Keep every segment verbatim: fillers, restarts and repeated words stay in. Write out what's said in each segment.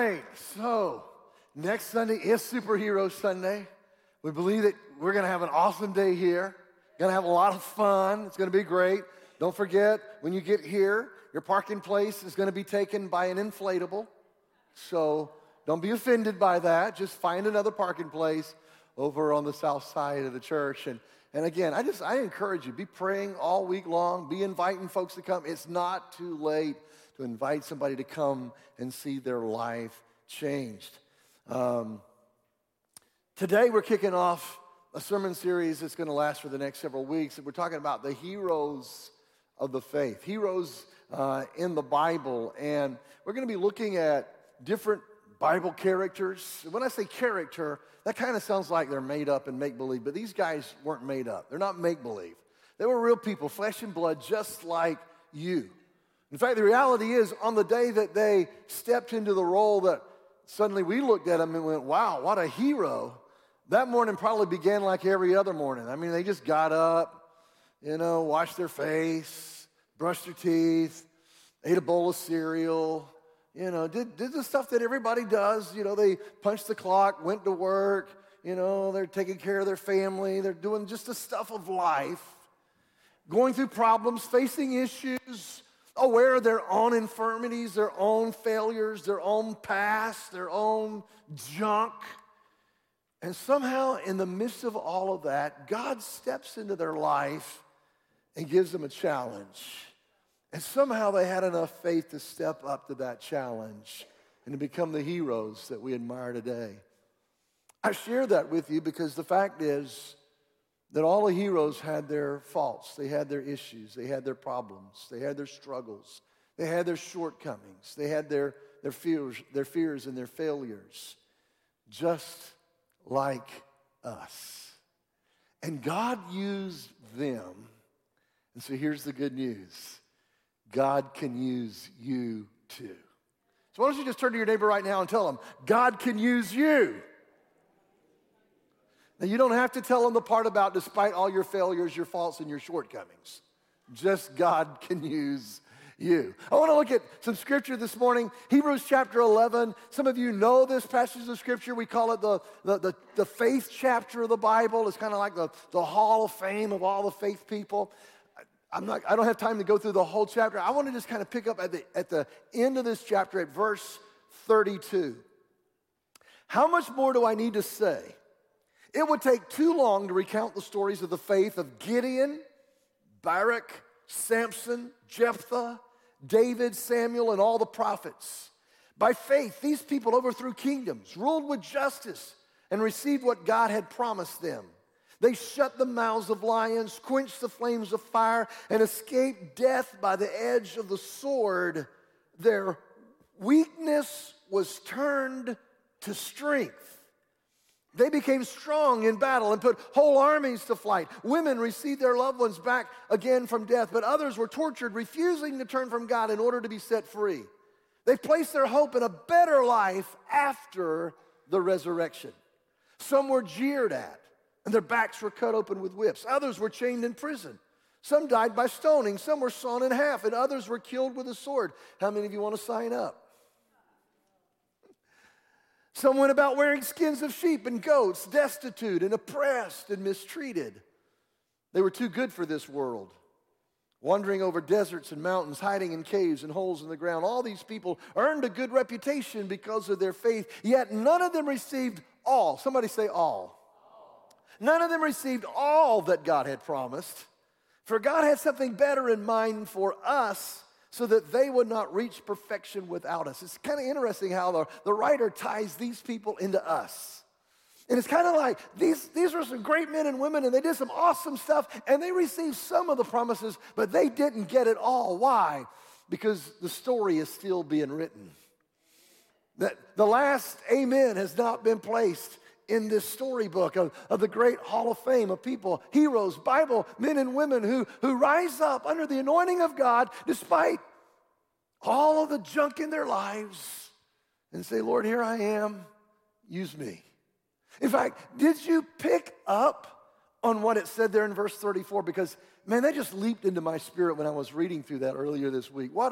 right, so next Sunday is Superhero Sunday. We believe that we're going to have an awesome day here. Going to have a lot of fun. It's going to be great. Don't forget, when you get here, your parking place is going to be taken by an inflatable. So don't be offended by that. Just find another parking place over on the south side of the church. And, and again, I just I encourage you, be praying all week long. Be inviting folks to come. It's not too late to invite somebody to come and see their life changed. Um, today we're kicking off a sermon series that's going to last for the next several weeks. And we're talking about the heroes of the faith, heroes uh, in the Bible. And we're going to be looking at different Bible characters. When I say character, that kind of sounds like they're made up and make-believe, but these guys weren't made up. They're not make-believe. They were real people, flesh and blood, just like you. In fact, the reality is, on the day that they stepped into the role that suddenly we looked at them and went, wow, what a hero. That morning probably began like every other morning. I mean, they just got up, you know, washed their face, brushed their teeth, ate a bowl of cereal, you know, did, did the stuff that everybody does. You know, they punched the clock, went to work, you know, they're taking care of their family. They're doing just the stuff of life, going through problems, facing issues, aware of their own infirmities, their own failures, their own past, their own junk. And somehow, in the midst of all of that, God steps into their life and gives them a challenge. And somehow they had enough faith to step up to that challenge and to become the heroes that we admire today. I share that with you because the fact is that all the heroes had their faults. They had their issues. They had their problems. They had their struggles. They had their shortcomings. They had their, their fears, their fears and their failures, just like us. And God used them. And so here's the good news. God can use you too. So why don't you just turn to your neighbor right now and tell them, God can use you. Now, you don't have to tell them the part about despite all your failures, your faults, and your shortcomings. Just God can use you. I want to look at some scripture this morning. Hebrews chapter eleven. Some of you know this passage of scripture. We call it the, the, the, the faith chapter of the Bible. It's kind of like the, the hall of fame of all the faith people. I'm not, I don't have time to go through the whole chapter. I want to just kind of pick up at the, at the end of this chapter at verse thirty-two. How much more do I need to say? It would take too long to recount the stories of the faith of Gideon, Barak, Samson, Jephthah, David, Samuel, and all the prophets. By faith, these people overthrew kingdoms, ruled with justice, and received what God had promised them. They shut the mouths of lions, quenched the flames of fire, and escaped death by the edge of the sword. Their weakness was turned to strength. They became strong in battle and put whole armies to flight. Women received their loved ones back again from death, but others were tortured, refusing to turn from God in order to be set free. They placed their hope in a better life after the resurrection. Some were jeered at, and their backs were cut open with whips. Others were chained in prison. Some died by stoning. Some were sawn in half, and others were killed with a sword. How many of you want to sign up? Some went about wearing skins of sheep and goats, destitute and oppressed and mistreated. They were too good for this world, wandering over deserts and mountains, hiding in caves and holes in the ground. All these people earned a good reputation because of their faith, yet none of them received all. Somebody say all. None of them received all that God had promised, for God had something better in mind for us so that they would not reach perfection without us. It's kind of interesting how the, the writer ties these people into us. And it's kind of like these, these were some great men and women, and they did some awesome stuff, and they received some of the promises, but they didn't get it all. Why? Because the story is still being written. That the last amen has not been placed in this storybook of, of the great hall of fame of people, heroes, Bible men and women who, who rise up under the anointing of God despite all of the junk in their lives and say, Lord, here I am, use me. In fact, did you pick up on what it said there in verse thirty-four? Because, man, that just leaped into my spirit when I was reading through that earlier this week. What a,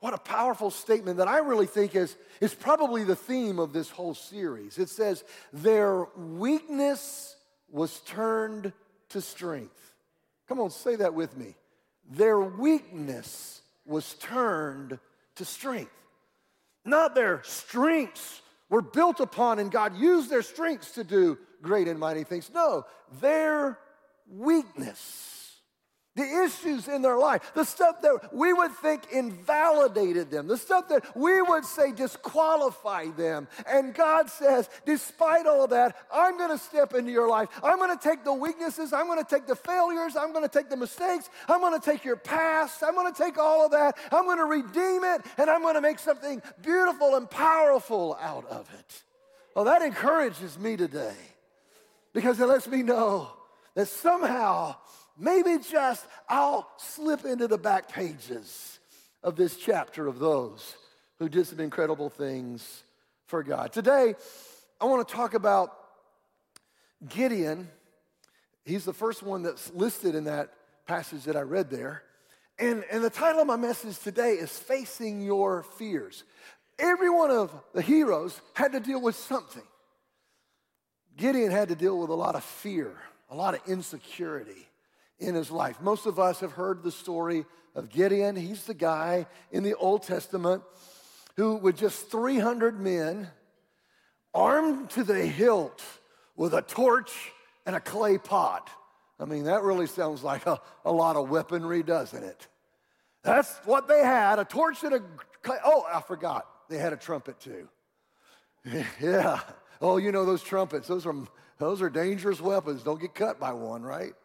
what a powerful statement that I really think is, is probably the theme of this whole series. It says, their weakness was turned to strength. Come on, say that with me. Their weakness was turned to strength. Not their strengths were built upon and God used their strengths to do great and mighty things. No, their weakness. The issues in their life, the stuff that we would think invalidated them, the stuff that we would say disqualified them. And God says, despite all of that, I'm going to step into your life. I'm going to take the weaknesses. I'm going to take the failures. I'm going to take the mistakes. I'm going to take your past. I'm going to take all of that. I'm going to redeem it, and I'm going to make something beautiful and powerful out of it. Well, that encourages me today because it lets me know that somehow, maybe just I'll slip into the back pages of this chapter of those who did some incredible things for God. Today, I want to talk about Gideon. He's the first one that's listed in that passage that I read there. And, and the title of my message today is Facing Your Fears. Every one of the heroes had to deal with something. Gideon had to deal with a lot of fear, a lot of insecurity in his life. Most of us have heard the story of Gideon. He's the guy in the Old Testament who, with just three hundred men, armed to the hilt with a torch and a clay pot. I mean, that really sounds like a, a lot of weaponry, doesn't it? That's what they had, a torch and a clay. Oh, I forgot. They had a trumpet too. Yeah. Oh, you know those trumpets. Those are, those are dangerous weapons. Don't get cut by one, right?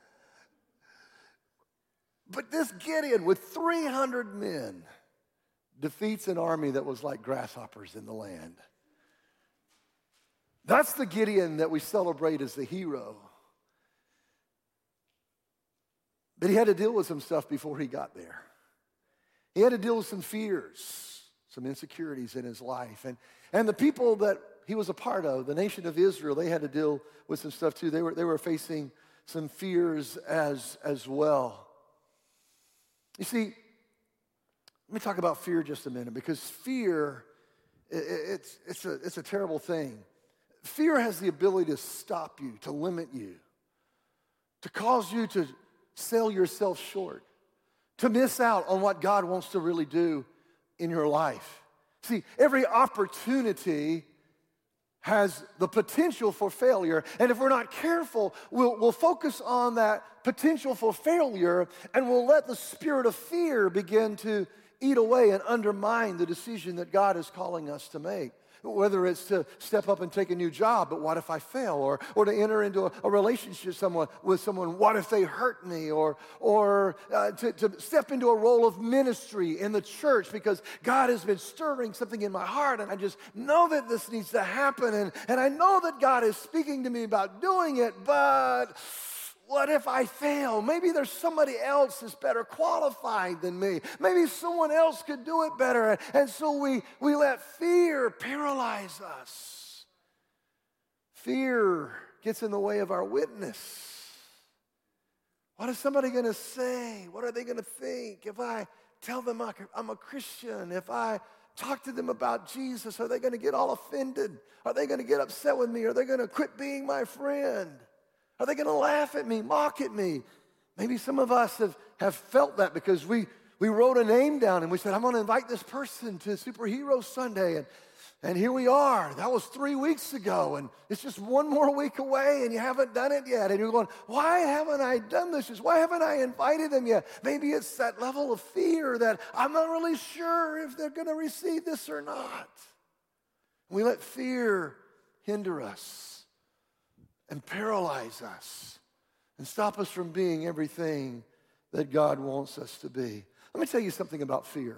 But this Gideon, with three hundred men, defeats an army that was like grasshoppers in the land. That's the Gideon that we celebrate as the hero. But he had to deal with some stuff before he got there. He had to deal with some fears, some insecurities in his life. And, and the people that he was a part of, the nation of Israel, they had to deal with some stuff too. They were, they were facing some fears as, as well. You see, let me talk about fear just a minute, because fear, it's, it's, a, it's a terrible thing. Fear has the ability to stop you, to limit you, to cause you to sell yourself short, to miss out on what God wants to really do in your life. See, every opportunity has the potential for failure. And if we're not careful, we'll, we'll focus on that potential for failure, and we'll let the spirit of fear begin to eat away and undermine the decision that God is calling us to make. Whether it's to step up and take a new job, but what if I fail? Or, or to enter into a, a relationship someone, with someone, what if they hurt me? Or, or uh, to, to step into a role of ministry in the church because God has been stirring something in my heart and I just know that this needs to happen. And, and I know that God is speaking to me about doing it, but what if I fail? Maybe there's somebody else that's better qualified than me. Maybe someone else could do it better. And so we, we let fear paralyze us. Fear gets in the way of our witness. What is somebody going to say? What are they going to think? If I tell them I'm a Christian, if I talk to them about Jesus, are they going to get all offended? Are they going to get upset with me? Are they going to quit being my friend? Are they going to laugh at me, mock at me? Maybe some of us have, have felt that because we, we wrote a name down and we said, I'm going to invite this person to Superhero Sunday. And, and here we are. That was three weeks ago. And it's just one more week away and you haven't done it yet. And you're going, why haven't I done this? Why haven't I invited them yet? Maybe it's that level of fear that I'm not really sure if they're going to receive this or not. We let fear hinder us and paralyze us and stop us from being everything that God wants us to be. Let me tell you something about fear.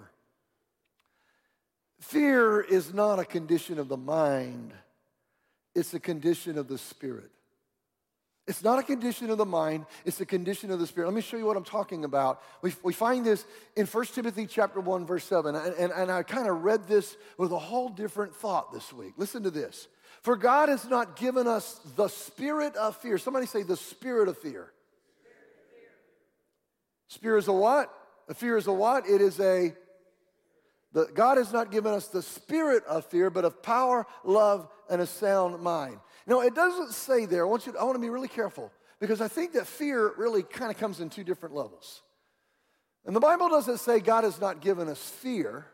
Fear is not a condition of the mind. It's a condition of the spirit. It's not a condition of the mind. It's a condition of the spirit. Let me show you what I'm talking about. We, we find this in First Timothy chapter one, verse seven. And, and, and I kind of read this with a whole different thought this week. Listen to this. For God has not given us the spirit of fear. Somebody say the spirit of fear. Spirit is a what? A fear is a what? It is a The, God has not given us the spirit of fear, but of power, love, and a sound mind. No, it doesn't say there. I want you to, I want to be really careful because I think that fear really kind of comes in two different levels. And the Bible doesn't say God has not given us fear.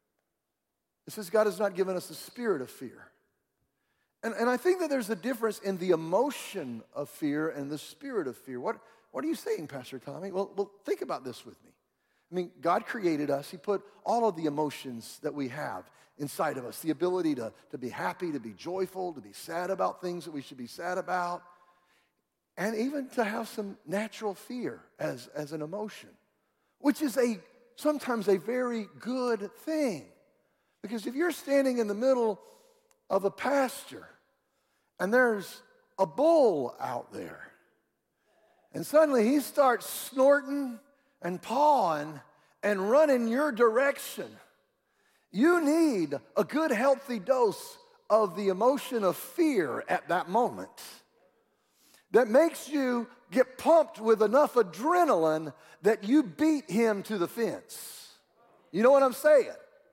It says God has not given us the spirit of fear. And, and I think that there's a difference in the emotion of fear and the spirit of fear. What, what are you saying, Pastor Tommy? Well, well, think about this with me. I mean, God created us. He put all of the emotions that we have inside of us, the ability to, to be happy, to be joyful, to be sad about things that we should be sad about, and even to have some natural fear as, as an emotion, which is a sometimes a very good thing. Because if you're standing in the middle of a pasture and there's a bull out there, and suddenly he starts snorting and pawing and running your direction, you need a good, healthy dose of the emotion of fear at that moment that makes you get pumped with enough adrenaline that you beat him to the fence. You know what I'm saying?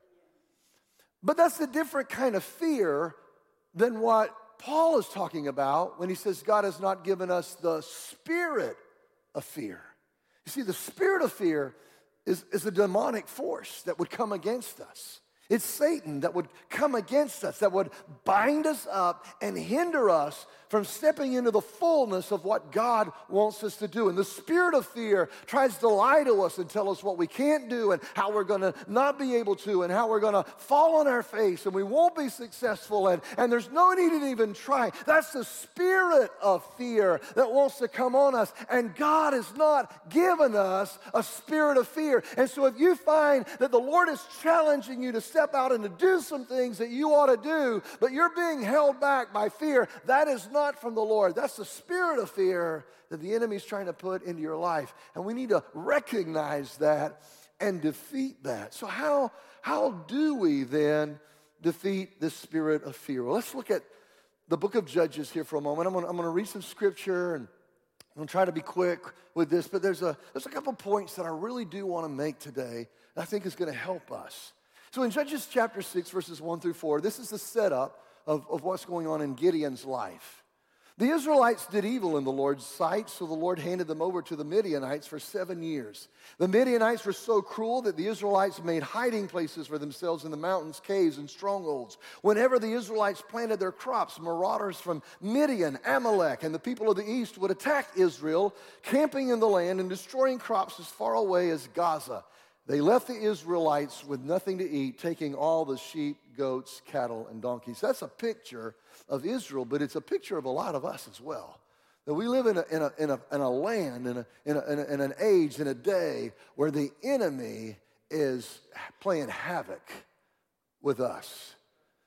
But that's a different kind of fear than what Paul is talking about when he says God has not given us the spirit of fear. You see, the spirit of fear is, is a demonic force that would come against us. It's Satan that would come against us, that would bind us up and hinder us from stepping into the fullness of what God wants us to do. And the spirit of fear tries to lie to us and tell us what we can't do and how we're going to not be able to and how we're going to fall on our face and we won't be successful and, and there's no need to even try. That's the spirit of fear that wants to come on us. And God has not given us a spirit of fear. And so if you find that the Lord is challenging you to step out and to do some things that you ought to do, but you're being held back by fear, that is not from the Lord. That's the spirit of fear that the enemy is trying to put into your life. And we need to recognize that and defeat that. So how, how do we then defeat the spirit of fear? Well, let's look at the book of Judges here for a moment. I'm going I'm to read some scripture, and I'm going to try to be quick with this, but there's a, there's a couple points that I really do want to make today that I think is going to help us. So in Judges chapter six, verses one through four, this is the setup of, of what's going on in Gideon's life. The Israelites did evil in the Lord's sight, so the Lord handed them over to the Midianites for seven years. The Midianites were so cruel that the Israelites made hiding places for themselves in the mountains, caves, and strongholds. Whenever the Israelites planted their crops, marauders from Midian, Amalek, and the people of the east would attack Israel, camping in the land and destroying crops as far away as Gaza. They left the Israelites with nothing to eat, taking all the sheep, goats, cattle, and donkeys. That's a picture of Israel, but it's a picture of a lot of us as well. That we live in a, in a, in a, in a land, in, a, in, a, in, a, in an age, in a day where the enemy is playing havoc with us.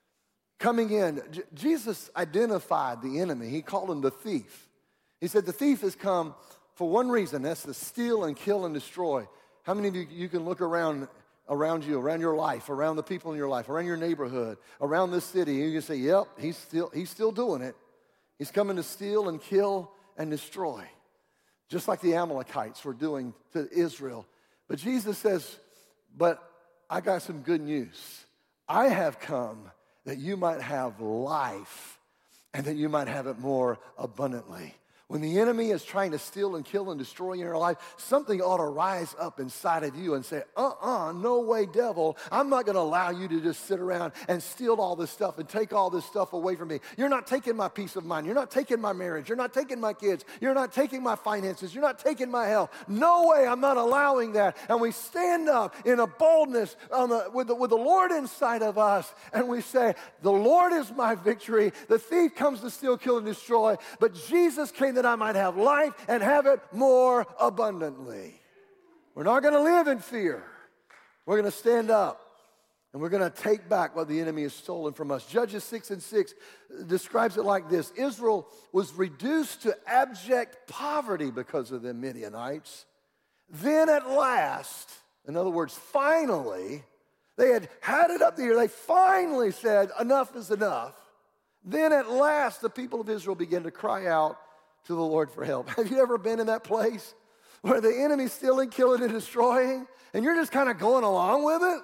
Coming in, J- Jesus identified the enemy. He called him the thief. He said the thief has come for one reason, that's to steal and kill and destroy. How many of you, you can look around around you, around your life, around the people in your life, around your neighborhood, around this city, and you can say, yep, he's still, he's still doing it. He's coming to steal and kill and destroy, just like the Amalekites were doing to Israel. But Jesus says, but I got some good news. I have come that you might have life and that you might have it more abundantly. When the enemy is trying to steal and kill and destroy in your life, something ought to rise up inside of you and say, uh-uh, no way, devil. I'm not going to allow you to just sit around and steal all this stuff and take all this stuff away from me. You're not taking my peace of mind. You're not taking my marriage. You're not taking my kids. You're not taking my finances. You're not taking my health. No way, I'm not allowing that. And we stand up in a boldness on the, with, the, with the Lord inside of us, and we say, the Lord is my victory. The thief comes to steal, kill, and destroy, but Jesus came that I might have life and have it more abundantly. We're not going to live in fear. We're going to stand up and we're going to take back what the enemy has stolen from us. Judges six and six describes it like this. Israel was reduced to abject poverty because of the Midianites. Then at last, in other words, finally, they had had it up there. They finally said, enough is enough. Then at last, the people of Israel began to cry out to the Lord for help. Have you ever been in that place where the enemy's stealing, killing, and destroying, and you're just kind of going along with it?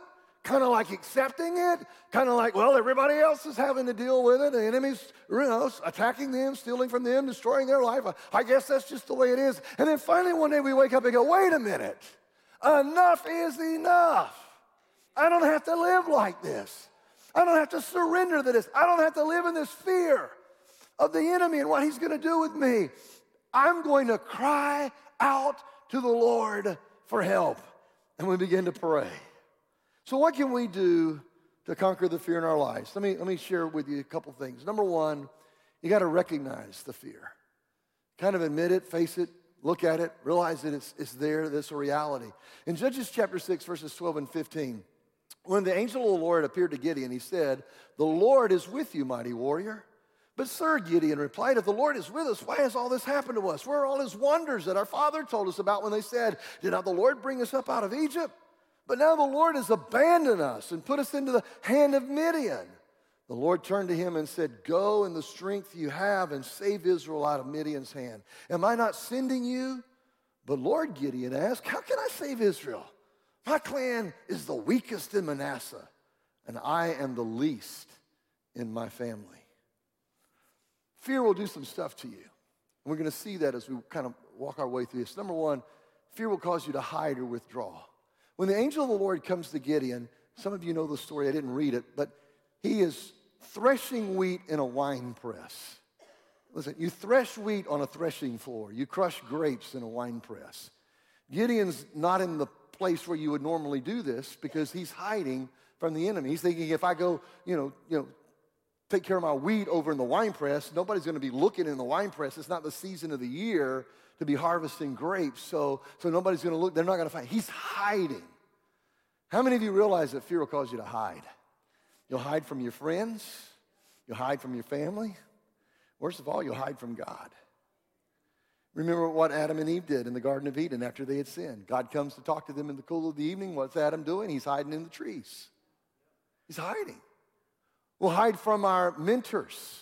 kind of like accepting it, kind of like, well, everybody else is having to deal with it. The enemy's, you know, attacking them, stealing from them, destroying their life. I guess that's just the way it is. And then finally one day we wake up and go, wait a minute. Enough is enough. I don't have to live like this. I don't have to surrender to this. I don't have to live in this fear of the enemy and what he's going to do with me. I'm going to cry out to the Lord for help. And we begin to pray. So what can we do to conquer the fear in our lives? Let me, let me share with you a couple things. Number one, you got to recognize the fear. Kind of admit it, face it, look at it, realize that it's, it's there, that's a reality. In Judges chapter six, verses twelve and fifteen, when the angel of the Lord appeared to Gideon, he said, "The Lord is with you, mighty warrior." "But sir," Gideon replied, "if the Lord is with us, why has all this happened to us? Where are all his wonders that our father told us about when they said, 'Did not the Lord bring us up out of Egypt?' But now the Lord has abandoned us and put us into the hand of Midian." The Lord turned to him and said, "Go in the strength you have and save Israel out of Midian's hand. Am I not sending you?" "But Lord," Gideon asked, "how can I save Israel? My clan is the weakest in Manasseh, and I am the least in my family." Fear will do some stuff to you. And we're going to see that as we kind of walk our way through this. Number one, fear will cause you to hide or withdraw. When the angel of the Lord comes to Gideon, some of you know the story, I didn't read it, but he is threshing wheat in a wine press. Listen, you thresh wheat on a threshing floor. You crush grapes in a wine press. Gideon's not in the place where you would normally do this because he's hiding from the enemy. He's thinking, if I go, you know, you know, take care of my wheat over in the wine press, nobody's going to be looking in the wine press. It's not the season of the year to be harvesting grapes, so, so nobody's going to look. They're not going to find. He's hiding. How many of you realize that fear will cause you to hide? You'll hide from your friends. You'll hide from your family. Worst of all, you'll hide from God. Remember what Adam and Eve did in the Garden of Eden after they had sinned. God comes to talk to them in the cool of the evening. What's Adam doing? He's hiding in the trees. He's hiding. We'll hide from our mentors.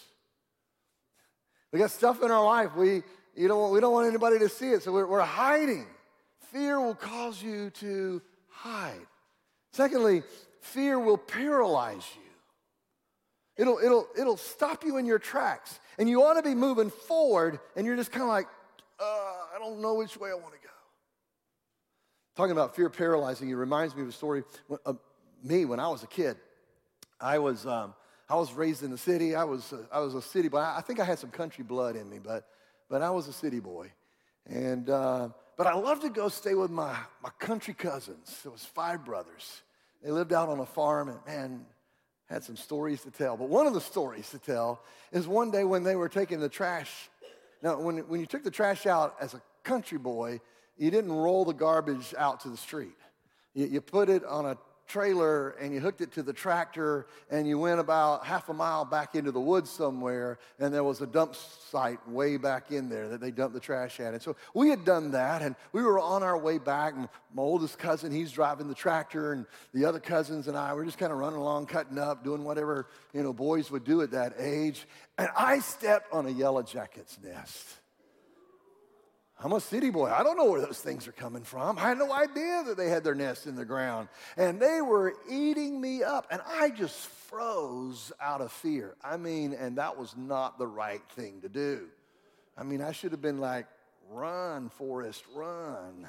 We got stuff in our life. We, you know, we don't want anybody to see it, so we're, we're hiding. Fear will cause you to hide. Secondly, fear will paralyze you. It'll, it'll, it'll stop you in your tracks. And you ought to be moving forward, and you're just kind of like, uh, I don't know which way I want to go. Talking about fear paralyzing you reminds me of a story of me when I was a kid. I was, um, I was raised in the city. I was, uh, I was a city boy. I think I had some country blood in me, but, but I was a city boy. And, uh, but I loved to go stay with my, my country cousins. There was five brothers. They lived out on a farm, and man, had some stories to tell. But one of the stories to tell is one day when they were taking the trash. Now, when, when you took the trash out as a country boy, you didn't roll the garbage out to the street. You, you put it on a trailer and you hooked it to the tractor and you went about half a mile back into the woods somewhere, and there was a dump site way back in there that they dumped the trash at. And so we had done that, and we were on our way back, and my oldest cousin, he's driving the tractor, and the other cousins and I were just kind of running along, cutting up, doing whatever, you know, boys would do at that age. And I stepped on a yellow jacket's nest. I'm a city boy. I don't know where those things are coming from. I had no idea that they had their nest in the ground. And they were eating me up. And I just froze out of fear. I mean, and that was not the right thing to do. I mean, I should have been like, run, Forrest, run.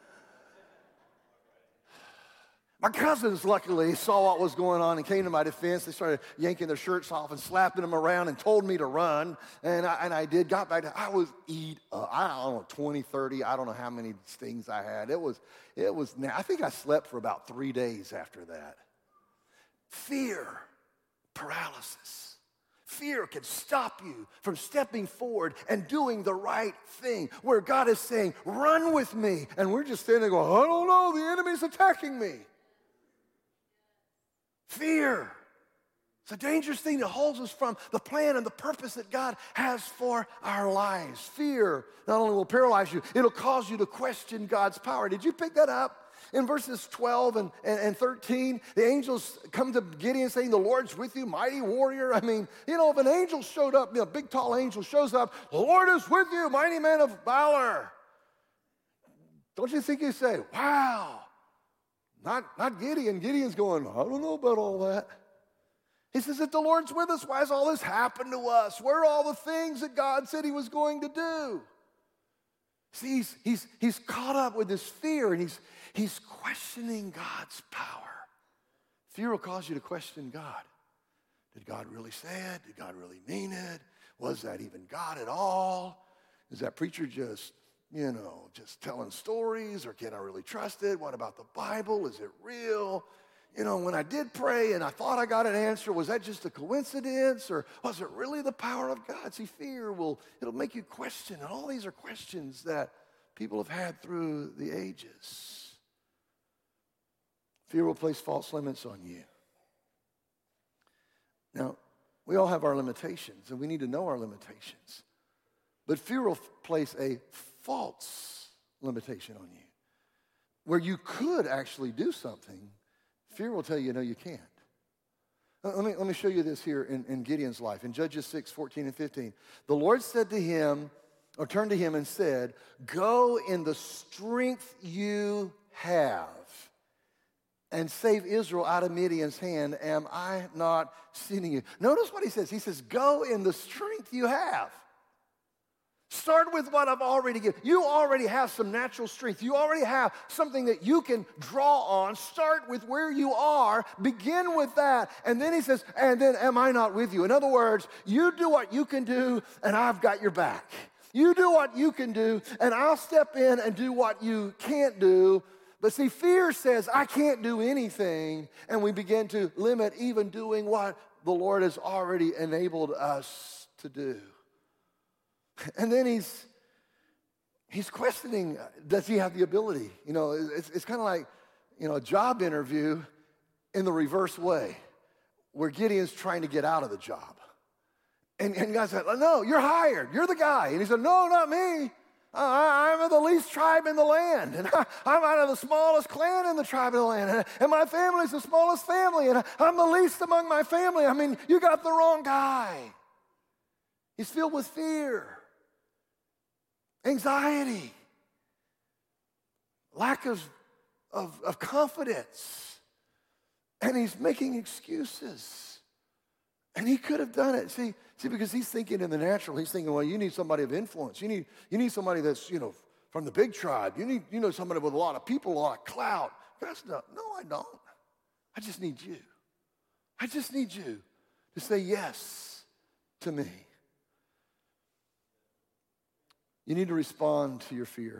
My cousins, luckily, saw what was going on and came to my defense. They started yanking their shirts off and slapping them around and told me to run. And I, and I did. Got back. To, I was eat. Uh, I don't know, twenty, thirty. I don't know how many stings I had. It was, it was. I think I slept for about three days after that. Fear, paralysis. Fear can stop you from stepping forward and doing the right thing. Where God is saying, "Run with me," and we're just standing there going, "I don't know. The enemy's attacking me." Fear. It's a dangerous thing that holds us from the plan and the purpose that God has for our lives. Fear not only will paralyze you, it'll cause you to question God's power. Did you pick that up? In verses twelve and, and, and thirteen, the angels come to Gideon saying, "The Lord's with you, mighty warrior." I mean, you know, if an angel showed up, you know, a big tall angel shows up, "The Lord is with you, mighty man of valor." Don't you think you say, "Wow, Not, not Gideon. Gideon's going, I don't know about all that. He says, if the Lord's with us, why has all this happened to us? Where are all the things that God said he was going to do? See, he's, he's, he's caught up with this fear, and he's, he's questioning God's power. Fear will cause you to question God. Did God really say it? Did God really mean it? Was that even God at all? Is that preacher just, you know, just telling stories, or can I really trust it? What about the Bible? Is it real? You know, when I did pray and I thought I got an answer, was that just a coincidence, or was it really the power of God? See, fear will, it'll make you question, and all these are questions that people have had through the ages. Fear will place false limits on you. Now, we all have our limitations, and we need to know our limitations. But fear will place a false limitation on you, where you could actually do something. Fear will tell you, no, you can't. Let me, let me show you this here in, in Gideon's life. In Judges six, fourteen and fifteen, the Lord said to him, or turned to him and said, go in the strength you have and save Israel out of Midian's hand. Am I not sending you? Notice what he says. He says, go in the strength you have. Start with what I've already given. You already have some natural strength. You already have something that you can draw on. Start with where you are. Begin with that. And then he says, and then am I not with you? In other words, you do what you can do, and I've got your back. You do what you can do, and I'll step in and do what you can't do. But see, fear says, I can't do anything, and we begin to limit even doing what the Lord has already enabled us to do. And then he's he's questioning, does he have the ability? You know, it's, it's kind of like, you know, a job interview in the reverse way, where Gideon's trying to get out of the job. And, and God said, no, you're hired. You're the guy. And he said, no, not me. I, I'm of the least tribe in the land. And I, I'm out of the smallest clan in the tribe of the land. And, and my family's the smallest family. And I, I'm the least among my family. I mean, you got the wrong guy. He's filled with fear, anxiety, lack of, of, of confidence, and he's making excuses. And he could have done it. See, see, because he's thinking in the natural. He's thinking, well, you need somebody of influence. You need, you need somebody that's, you know, from the big tribe. You need, you know, somebody with a lot of people, a lot of clout. God's not, no, I don't. I just need you. I just need you to say yes to me. You need to respond to your fear.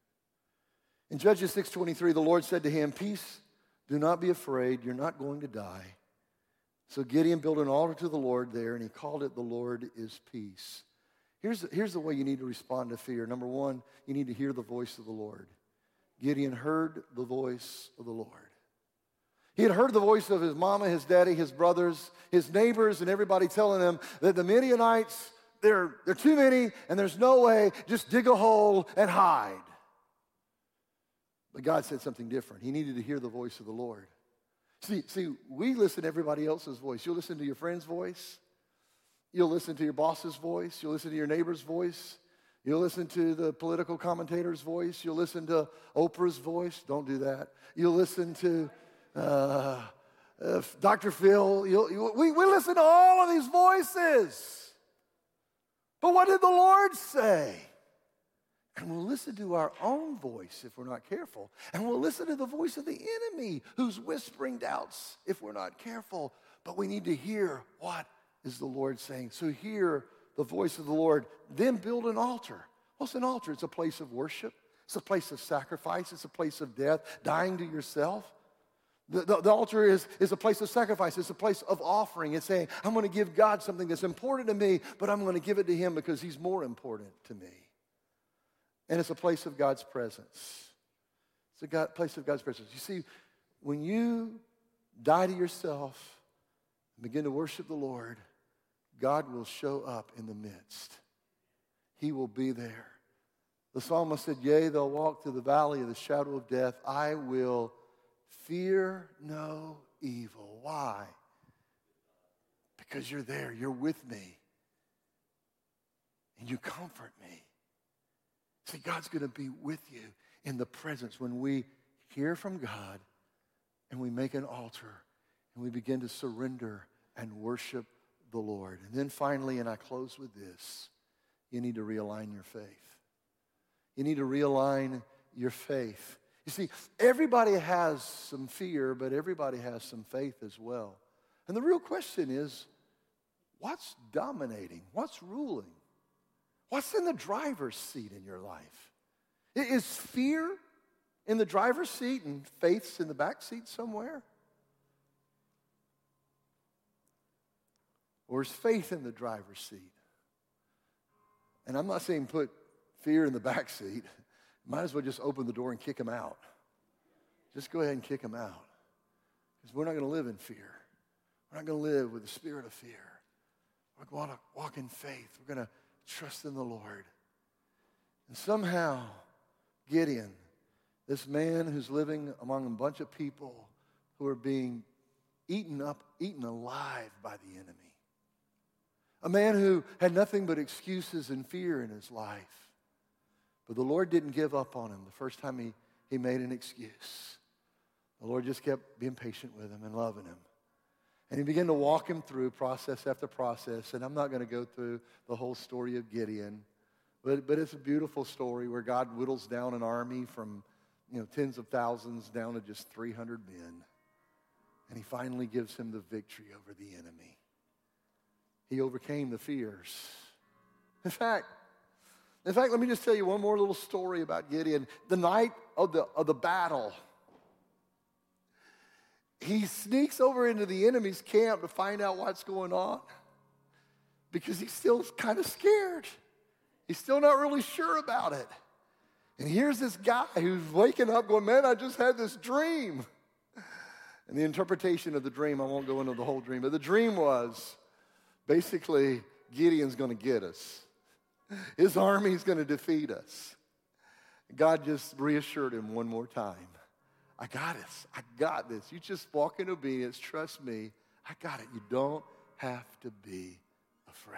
In Judges six twenty-three, the Lord said to him, peace, do not be afraid, you're not going to die. So Gideon built an altar to the Lord there, and he called it, the Lord is peace. Here's, here's the way you need to respond to fear. Number one, you need to hear the voice of the Lord. Gideon heard the voice of the Lord. He had heard the voice of his mama, his daddy, his brothers, his neighbors, and everybody telling him that the Midianites, They're, they're too many, and there's no way. Just dig a hole and hide. But God said something different. He needed to hear the voice of the Lord. See, see, we listen to everybody else's voice. You'll listen to your friend's voice. You'll listen to your boss's voice. You'll listen to your neighbor's voice. You'll listen to the political commentator's voice. You'll listen to Oprah's voice. Don't do that. You'll listen to uh, uh, Doctor Phil. You'll, you, we, we listen to all of these voices. But what did the Lord say? And we'll listen to our own voice if we're not careful. And we'll listen to the voice of the enemy who's whispering doubts if we're not careful. But we need to hear what is the Lord saying. So hear the voice of the Lord. Then build an altar. What's an altar? It's a place of worship. It's a place of sacrifice. It's a place of death, dying to yourself. The, the, the altar is, is a place of sacrifice. It's a place of offering. It's saying, I'm going to give God something that's important to me, but I'm going to give it to him because he's more important to me. And it's a place of God's presence. It's a God, place of God's presence. You see, when you die to yourself and begin to worship the Lord, God will show up in the midst. He will be there. The psalmist said, yea, they'll walk through the valley of the shadow of death. I will fear no evil. Why? Because you're there. You're with me. And you comfort me. See, God's going to be with you in the presence when we hear from God and we make an altar, and we begin to surrender and worship the Lord. And then finally, and I close with this, you need to realign your faith. You need to realign your faith. You see, everybody has some fear, but everybody has some faith as well. And the real question is, what's dominating? What's ruling? What's in the driver's seat in your life? Is fear in the driver's seat and faith's in the back seat somewhere? Or is faith in the driver's seat? And I'm not saying put fear in the back seat. Might as well just open the door and kick him out. Just go ahead and kick him out. Because we're not going to live in fear. We're not going to live with the spirit of fear. We're going to walk in faith. We're going to trust in the Lord. And somehow, Gideon, this man who's living among a bunch of people who are being eaten up, eaten alive by the enemy. A man who had nothing but excuses and fear in his life. But the Lord didn't give up on him the first time he, he made an excuse. The Lord just kept being patient with him and loving him. And he began to walk him through process after process. And I'm not going to go through the whole story of Gideon. But, but it's a beautiful story where God whittles down an army from, you know, tens of thousands down to just three hundred men. And he finally gives him the victory over the enemy. He overcame the fears. In fact, in fact, let me just tell you one more little story about Gideon. The night of the, of the battle, he sneaks over into the enemy's camp to find out what's going on because he's still kind of scared. He's still not really sure about it. And here's this guy who's waking up going, man, I just had this dream. And the interpretation of the dream, I won't go into the whole dream, but the dream was basically Gideon's going to get us. His army's going to defeat us. God just reassured him one more time. I got this. I got this. You just walk in obedience. Trust me. I got it. You don't have to be afraid.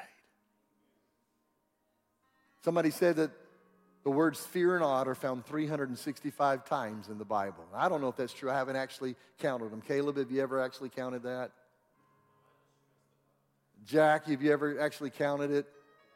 Somebody said that the words fear not are found three hundred sixty-five times in the Bible. I don't know if that's true. I haven't actually counted them. Caleb, have you ever actually counted that? Jack, have you ever actually counted it?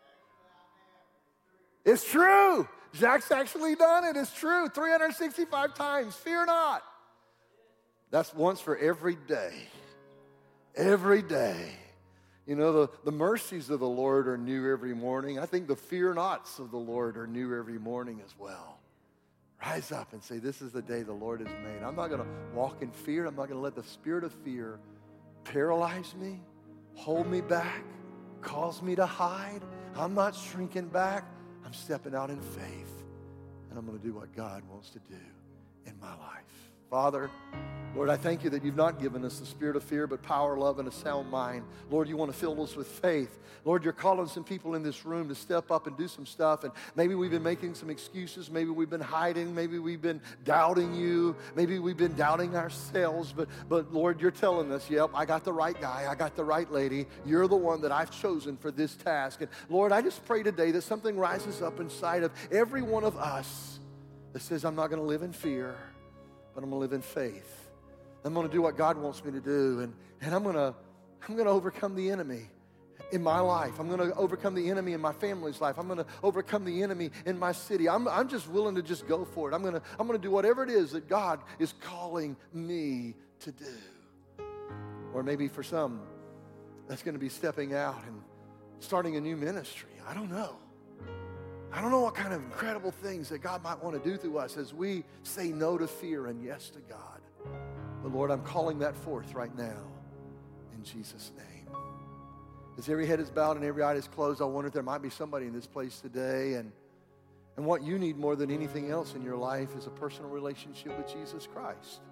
It's true. Jack's actually done it. It's true. three hundred sixty-five times. Fear not. That's once for every day. Every day. You know, the, the mercies of the Lord are new every morning. I think the fear nots of the Lord are new every morning as well. Rise up and say, this is the day the Lord has made. I'm not going to walk in fear. I'm not going to let the spirit of fear paralyze me, hold me back, cause me to hide. I'm not shrinking back. I'm stepping out in faith, and I'm going to do what God wants to do in my life. Father, Lord, I thank you that you've not given us the spirit of fear, but power, love, and a sound mind. Lord, you want to fill us with faith. Lord, you're calling some people in this room to step up and do some stuff, and maybe we've been making some excuses. Maybe we've been hiding. Maybe we've been doubting you. Maybe we've been doubting ourselves, but, but Lord, you're telling us, yep, I got the right guy. I got the right lady. You're the one that I've chosen for this task. And Lord, I just pray today that something rises up inside of every one of us that says, I'm not going to live in fear, but I'm going to live in faith. I'm going to do what God wants me to do, and, and I'm going to I'm going to overcome the enemy in my life. I'm going to overcome the enemy in my family's life. I'm going to overcome the enemy in my city. I'm, I'm just willing to just go for it. I'm going to I'm going to do whatever it is that God is calling me to do. Or maybe for some, that's going to be stepping out and starting a new ministry. I don't know. I don't know what kind of incredible things that God might want to do through us as we say no to fear and yes to God. But Lord, I'm calling that forth right now in Jesus' name. As every head is bowed and every eye is closed, I wonder if there might be somebody in this place today, and, and what you need more than anything else in your life is a personal relationship with Jesus Christ.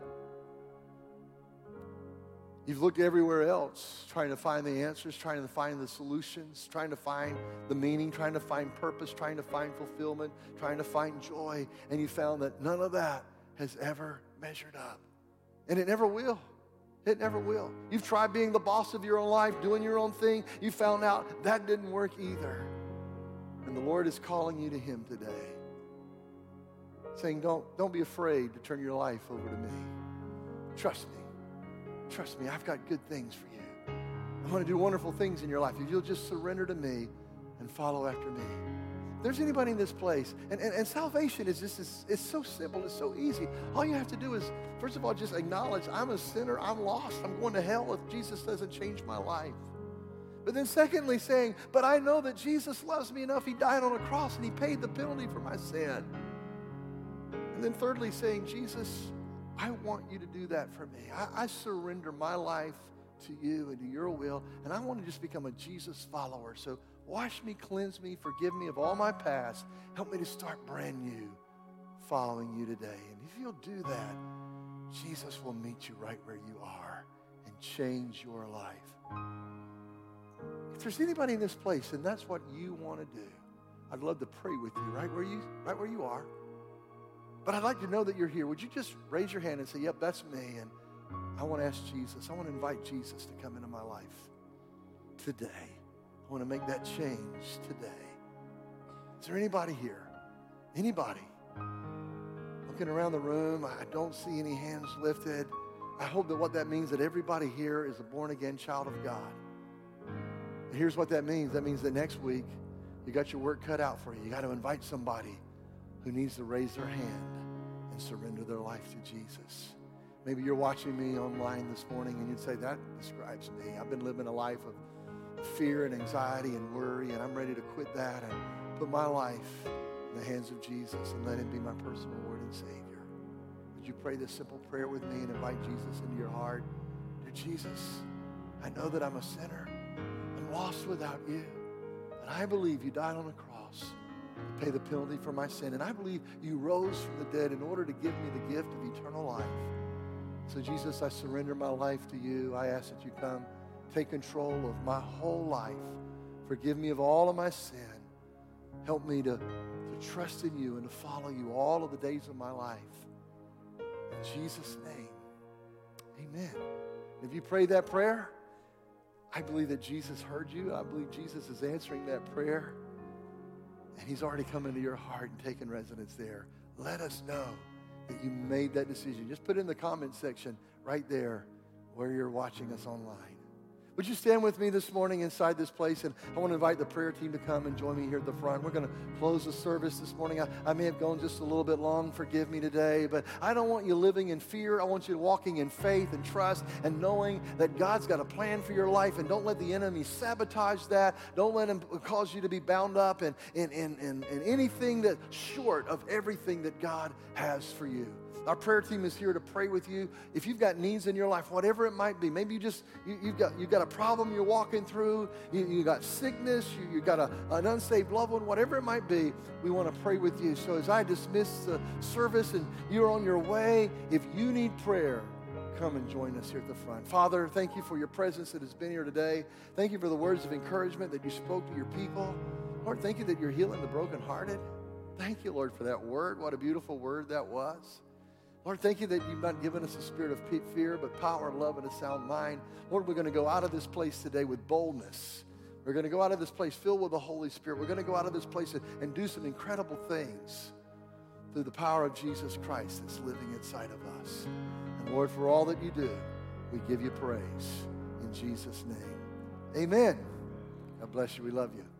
You've looked everywhere else, trying to find the answers, trying to find the solutions, trying to find the meaning, trying to find purpose, trying to find fulfillment, trying to find joy, and you found that none of that has ever measured up. And it never will. It never will. You've tried being the boss of your own life, doing your own thing. You found out that didn't work either. And the Lord is calling you to him today, saying, don't, don't be afraid to turn your life over to me. trust me. Trust me, I've got good things for you. I want to do wonderful things in your life. If you'll just surrender to me and follow after me. If there's anybody in this place, and, and, and salvation is just, it's, it's so simple, it's so easy. All you have to do is, first of all, just acknowledge I'm a sinner, I'm lost, I'm going to hell if Jesus doesn't change my life. But then secondly, saying, but I know that Jesus loves me enough, he died on a cross and he paid the penalty for my sin. And then thirdly, saying, Jesus, I want you to do that for me. I, I surrender my life to you and to your will, and I want to just become a Jesus follower. So wash me, cleanse me, forgive me of all my past. Help me to start brand new following you today. And if you'll do that, Jesus will meet you right where you are and change your life. If there's anybody in this place and that's what you want to do, I'd love to pray with you right where you, right where you are. But I'd like to know that you're here. Would you just raise your hand and say, yep, that's me, and I want to ask Jesus. I want to invite Jesus to come into my life today. I want to make that change today. Is there anybody here? Anybody? Looking around the room, I don't see any hands lifted. I hope that what that means that everybody here is a born-again child of God. And here's what that means. That means that next week, you got your work cut out for you. You got to invite somebody who needs to raise their hand and surrender their life to Jesus. Maybe you're watching me online this morning and you'd say, that describes me. I've been living a life of fear and anxiety and worry, and I'm ready to quit that and put my life in the hands of Jesus and let him be my personal Lord and Savior. Would you pray this simple prayer with me and invite Jesus into your heart? Dear Jesus, I know that I'm a sinner. I'm lost without you. But I believe you died on the cross to pay the penalty for my sin. And I believe you rose from the dead in order to give me the gift of eternal life. So Jesus, I surrender my life to you. I ask that you come take control of my whole life. Forgive me of all of my sin. Help me to, to trust in you and to follow you all of the days of my life. In Jesus' name, amen. If you prayed that prayer, I believe that Jesus heard you. I believe Jesus is answering that prayer. And he's already come into your heart and taken residence there. Let us know that you made that decision. Just put it in the comment section right there where you're watching us online. Would you stand with me this morning inside this place? And I want to invite the prayer team to come and join me here at the front. We're going to close the service this morning. I, I may have gone just a little bit long. Forgive me today. But I don't want you living in fear. I want you walking in faith and trust and knowing that God's got a plan for your life. And don't let the enemy sabotage that. Don't let him cause you to be bound up in, in, in, in, in anything that's short of everything that God has for you. Our prayer team is here to pray with you. If you've got needs in your life, whatever it might be, maybe you just, you, you've got you've got a problem you're walking through, you, you got sickness, you, you got a, an unsaved loved one, whatever it might be, we want to pray with you. So as I dismiss the service and you're on your way, if you need prayer, come and join us here at the front. Father, thank you for your presence that has been here today. Thank you for the words of encouragement that you spoke to your people. Lord, thank you that you're healing the brokenhearted. Thank you, Lord, for that word. What a beautiful word that was. Lord, thank you that you've not given us a spirit of fear, but power, love, and a sound mind. Lord, we're going to go out of this place today with boldness. We're going to go out of this place filled with the Holy Spirit. We're going to go out of this place and, and do some incredible things through the power of Jesus Christ that's living inside of us. And Lord, for all that you do, we give you praise in Jesus' name. Amen. God bless you. We love you.